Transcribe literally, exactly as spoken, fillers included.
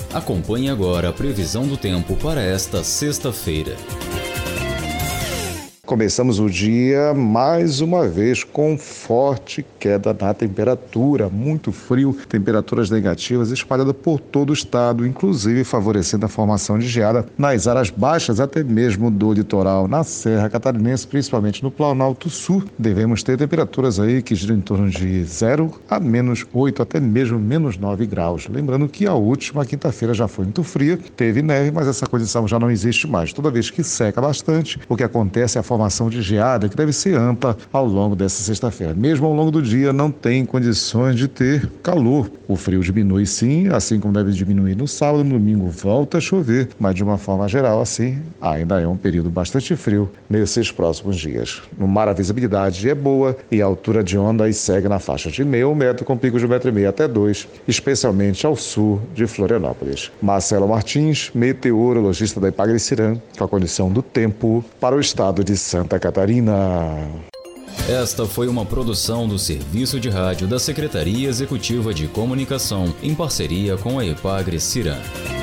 Acompanhe agora a previsão do tempo para esta sexta-feira. Começamos o dia, mais uma vez, com forte queda na temperatura, muito frio, temperaturas negativas espalhadas por todo o estado, inclusive favorecendo a formação de geada nas áreas baixas, até mesmo do litoral, na Serra Catarinense, principalmente no Planalto Sul. Devemos ter temperaturas aí que giram em torno de zero a menos oito, até mesmo menos nove graus. Lembrando que a última quinta-feira já foi muito fria, teve neve, mas essa condição já não existe mais. Toda vez que seca bastante, o que acontece é a formação formação de geada que deve ser ampla ao longo dessa sexta-feira. Mesmo ao longo do dia não tem condições de ter calor. O frio diminui sim, assim como deve diminuir no sábado, no domingo volta a chover, mas de uma forma geral assim, ainda é um período bastante frio nesses próximos dias. No mar a visibilidade é boa e a altura de ondas segue na faixa de meio metro com picos de um metro e meio até dois, especialmente ao sul de Florianópolis. Marcelo Martins, meteorologista da Ipagre-Cirã, com a condição do tempo para o estado de Santa Catarina. Esta foi uma produção do Serviço de Rádio da Secretaria Executiva de Comunicação, em parceria com a Ipagre-Cirã.